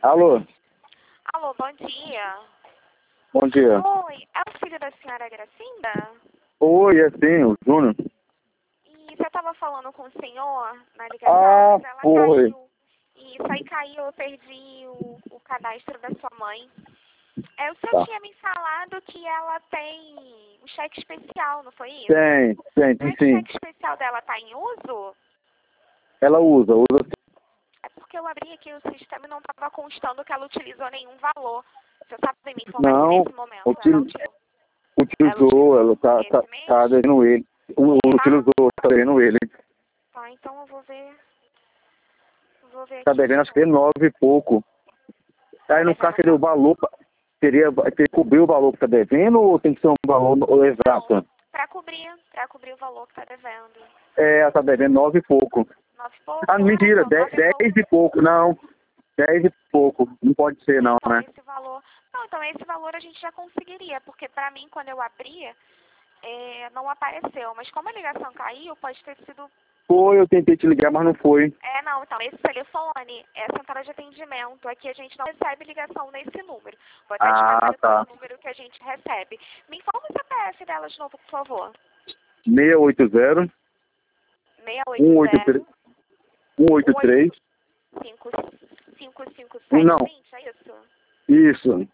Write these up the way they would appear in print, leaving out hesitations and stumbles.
Alô, Alô, bom dia. bom dia. Oi, é o filho da senhora Gracinda? Oi, é sim, o Júnior. E você estava falando com o senhor na ligação, Ah, mas ela foi. caiu. Isso aí caiu, eu perdi o cadastro da sua mãe. O senhor Tá. tinha me falado que ela tem um cheque especial, não foi isso? Tem Esse sim. cheque especial dela está em uso? Ela usa sim. É porque eu abri aqui o sistema e não estava constando que ela utilizou nenhum valor. Você sabe me informar se Não, nesse momento ela utilizou, ela utilizou esse tá mês? devendo ele. Tá? Utilizou, tá devendo ele. Tá, então eu vou ver. Vou ver Tá aqui de devendo acho que novo. 9 e pouco. Tá Aí no caso devendo seria o valor, teria que cobrir o valor que tá devendo ou tem que ser um valor Não, exato? pra cobrir o valor que tá devendo. É, ela tá devendo 9 e pouco. 9 e pouco? Ah, Ah, mentira, então, 10 9 e pouco. e pouco, não. 10 e pouco. Não pode ser não, Então, né? esse valor... Não, então esse valor a gente já conseguiria, porque pra mim, quando eu abria, não apareceu. Mas como a ligação caiu, pode ter sido... Foi, eu tentei te ligar, mas não foi. Não, então, esse telefone é a central de atendimento. Aqui a gente não recebe ligação nesse número. Vou até te Ah, passar qual é tá. o número que a gente recebe. Me informa o CPF dela de novo, por favor. 680 680 183 não, 555720, é isso? isso.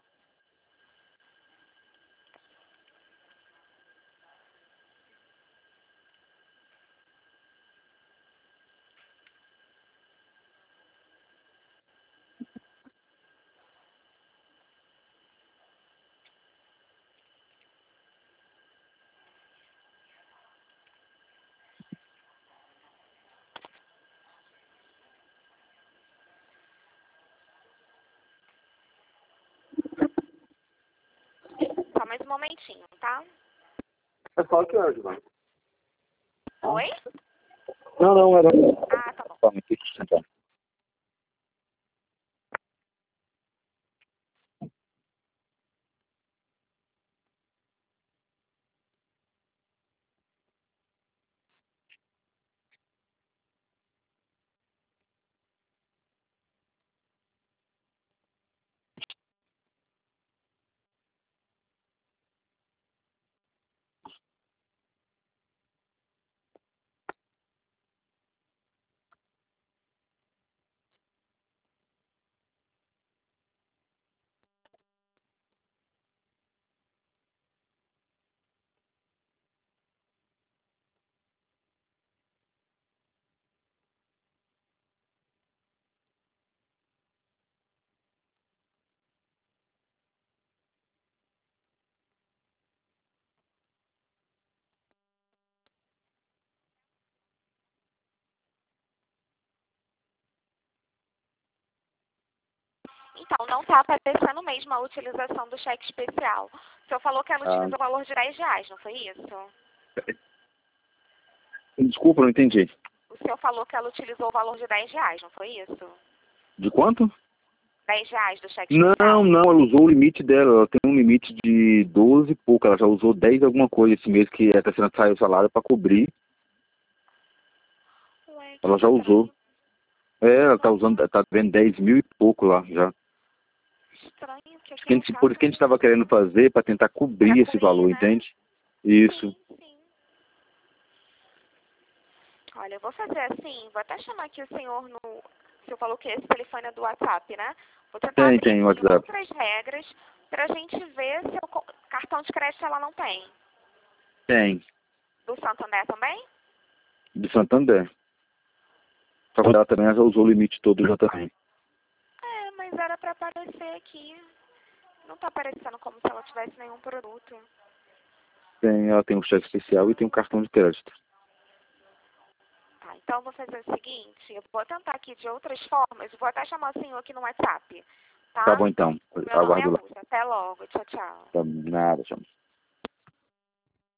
Só mais um momentinho, tá? É só que hoje, mano. Oi? Não, era. Ah, tá bom. Calma aqui, deixa eu sentar. Então, não tá aparecendo mesmo a utilização do cheque especial. O senhor falou que ela Ah, utilizou o valor de R$ 10, não foi isso? desculpa, não entendi. O senhor falou que ela utilizou o valor de R$ 10, não foi isso? De quanto? R$ 10 do cheque Não, especial. ela usou o limite dela. Ela tem um limite de 12 e pouco. Ela já usou 10 alguma coisa esse mês que está sendo sair o salário para cobrir. Ué, que Ela já usou. estranho. Ela tá Nossa, usando, tá vendo 10 mil e pouco lá já. estranho, que aqui no Por isso que a caso gente estava querendo fazer para tentar pra cobrir esse cobrir, valor, né? entende? Isso. Sim, sim. Olha, eu vou fazer assim, vou até chamar aqui o senhor no... O senhor falou que esse telefone é do WhatsApp, né? Vou tentar abrir Tem aqui WhatsApp. outras regras pra gente ver se o cartão de crédito ela não tem. Tem. Do Santander também? De Santander. Só que ela também já usou o limite todo já também. Mas era pra aparecer aqui. Não tá aparecendo como se ela tivesse nenhum produto. Ela tem um cheque especial e tem um cartão de crédito. Tá, então eu vou fazer o seguinte, eu vou tentar aqui de outras formas, vou até chamar o senhor aqui no WhatsApp, Tá tá? bom então. Meu nome é Aguardo lá. Lúcia. Até logo. Tchau, tchau. Tá, nada, chama.